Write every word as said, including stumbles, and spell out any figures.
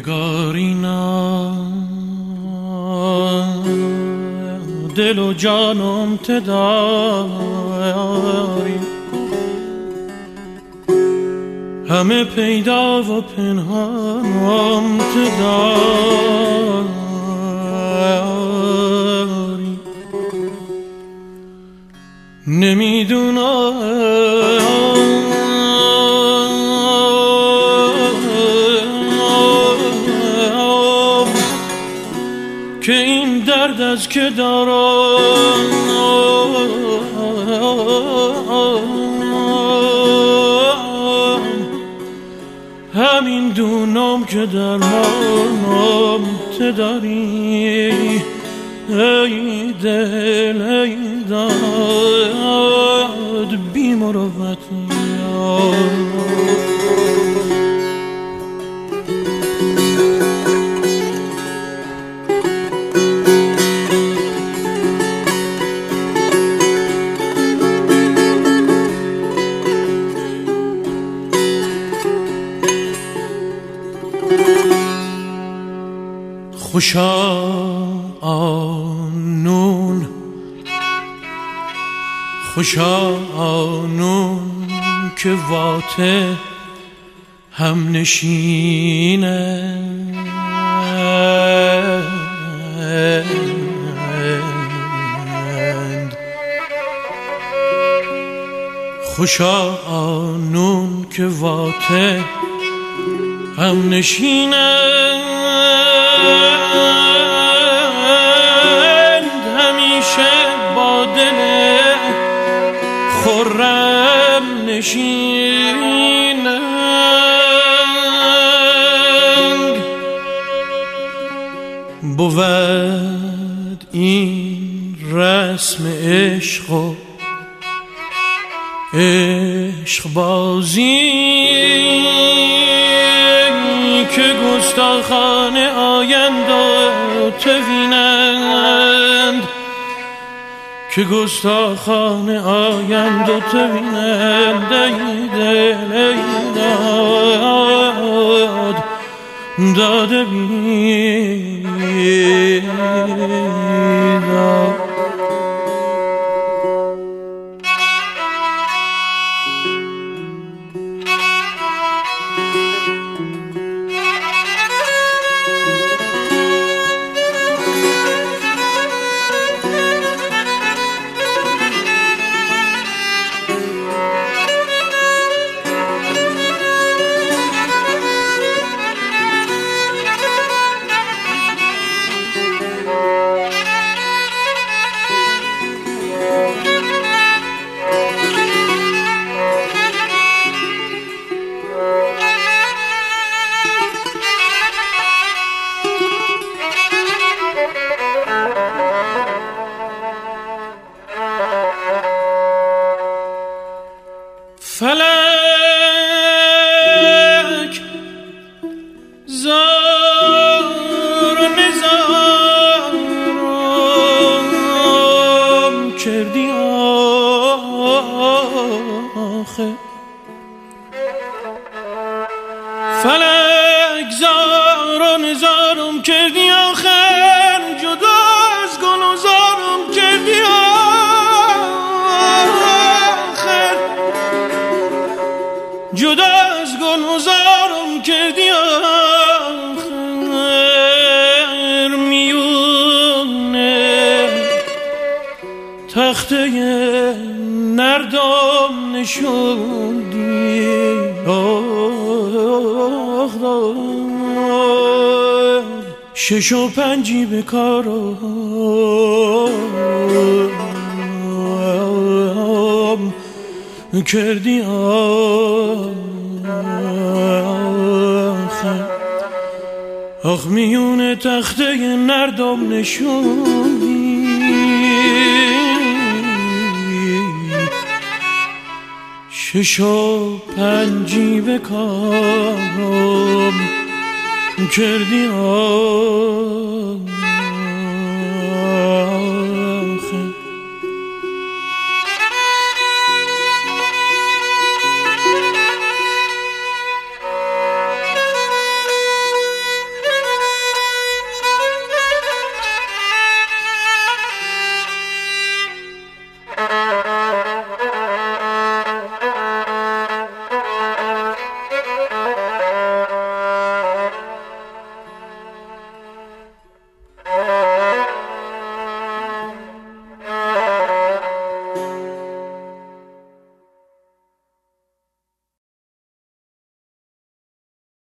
نگارینا دل و جانم تداری، همه پیدا و پنهانم تداری. نمیدونم که این درد از که دارم، همین دونم که درمانم تداری. ای دل ای داد بی مروت خوشا آنون خوشا آنون که واته هم نشینند، خوشا آنون که واته هم نشینند، همیشه با دل خرم نشینند. بود این رسم عشق و عشق بازی که گستاخانه آیند و توینند، که گستاخانه آیند و توینند. ای دل ای داد داده بیداد. فلک زار و نزارم کردی آخه، فلک زار و نزارم کردی آخر، جدا از گل و زارم کردی آخر، جدا از گل و زارم کردی آخر. میونه تخته نردم نشوندی، شش و پنجی به کارم کردی آخر. آخ میون تخته نردم نشوندی، شش و پنجی به کارم کردی آخر.